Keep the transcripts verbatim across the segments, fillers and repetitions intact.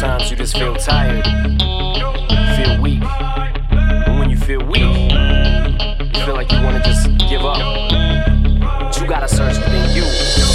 Sometimes you just feel tired, feel weak. And when you feel weak, you feel like you wanna just give up. But you gotta search within you.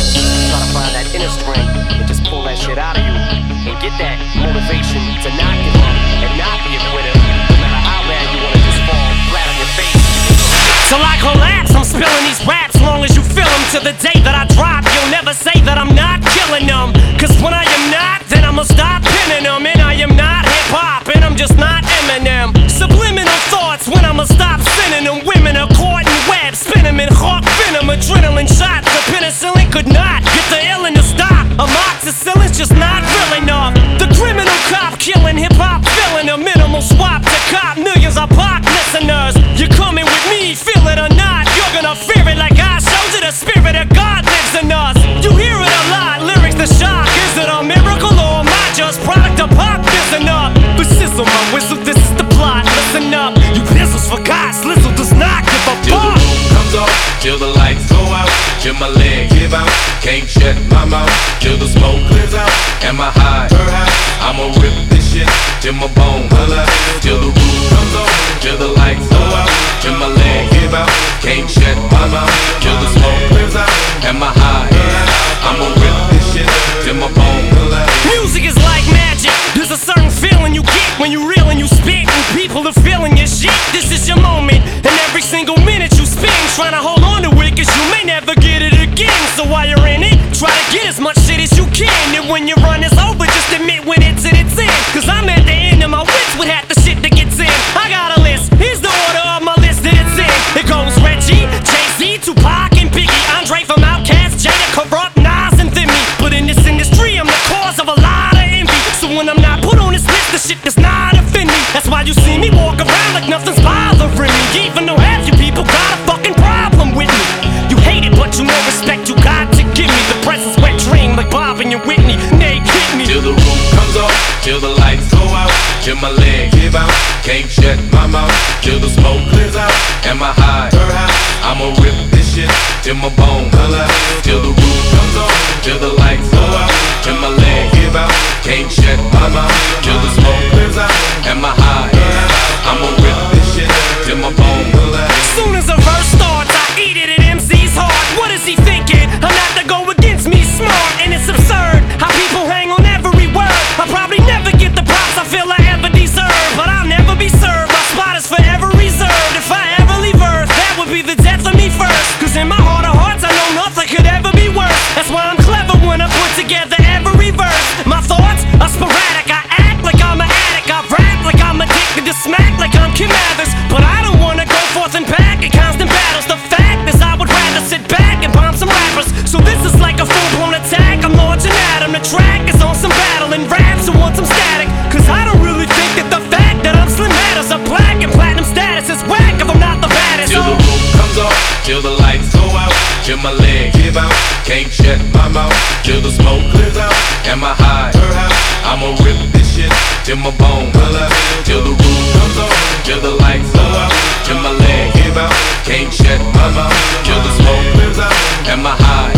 Try to find that inner strength and just pull that shit out of you. And get that motivation to not give up and not be a quitter. No matter how bad you wanna just fall flat on your face. Till I collapse, I'm spilling these raps. Long as you feel them, to the day that I drop, you'll never say that I'm not killing them. Cause when I am not, then I'ma stop pinning them. And I am not hip-hop, and I'm just not Eminem. Subliminal thoughts when I'ma stop sending them. Women are caught in webs, spin them in hawk venom. Adrenaline shots, the penicillin could not get the illin to stop. Amoxicillin's just not real enough. The criminal cop killing hip-hop, filling a minimal swap to cop millions of pop listeners. You're coming with me, feel it or not, you're gonna fear it like I showed you. The spirit of God lives in us. You hear it a lot, lyrics the shock. Is it a miracle or am I just product of pop? Listen up, the sizzle, my whistle, this is the plot. Listen up, you pistols forgot, Slizzle does not give a Till fuck. the roof comes off, till the lights go out, till my legs give out, can't shut my mouth, till the smoke clears out, and my high, I'ma rip this shit, till my bone holla, till the roof comes off, till the lights go out, till my legs give out, can't shut my mouth, till the smoke clears out, and my high, I'ma rip this shit, till my bone holla. Music is like magic. There's a certain feeling you get when you reel and you spit, and people are feeling your shit. This is your moment, and every single minute you spend trying to hold on to it, cause you may never get it again. So while you're in it, try to get as much shit as you can. And when your run is over, just admit when it's in its end. Cause I'm at the end of my wits with half the shit that gets in. I got a list, here's the order of my list that it's in. It goes Reggie, Jay-Z, Tupac, and Biggie, Andre from Outkast, Jada, Corrupt, Nas, and Thimmy. But in this industry, I'm the cause of a lot of envy. So when I'm not put on this list, the shit does not offend me. That's why you see me walk around like nothing's bothering me. Even though half you people got a fucking problem with me. You hate it, but you know respect you got to give me. The presence wet dream like Bob and your Whitney. Nate hit me. Till the roof comes off, till the lights go out, till my legs give out, can't shut my mouth, till the smoke clears out, and my high, I'ma rip this shit, till my bone holla, till the roof comes off, till the lights go out, till my legs give out, can't shut my mouth, till the smoke clears out, and my high, I'ma rip this shit, till my bone holla. Soon as a verse starts, I eat it at M C's heart. What is he thinking? I'm not to go against me, smart, and it's absurd how people hang on every word. I'll probably never get the props I feel I ever deserve, but I'll never be served. My spot is forever reserved. If I ever leave Earth, that would be the death of me first. Cause in my heart of hearts, I know nothing could ever be worse. That's why I'm clever when I put together every verse. My thoughts are sporadic. I act like I'm an addict. I rap like I'm addicted to smack like I'm Kim Mathers. But I don't wanna go forth and back in constant battles. The fact is I would rather sit back and bomb some rappers. So this is like a full-blown attack. I'm launching at 'em. The track is on some battle and raps who want some static. Cause I don't really think that the fact that I'm slim matters. A black and platinum status is whack if I'm not the baddest. Till the roof comes off, till the lights go out, till my legs give out, can't shut my mouth, till the smoke clears out, and my high, I'ma rip this shit, till my bone holla, till the roof comes off, till the lights go out, till my legs give out, can't shut my mouth, till the smoke clears out, and my high,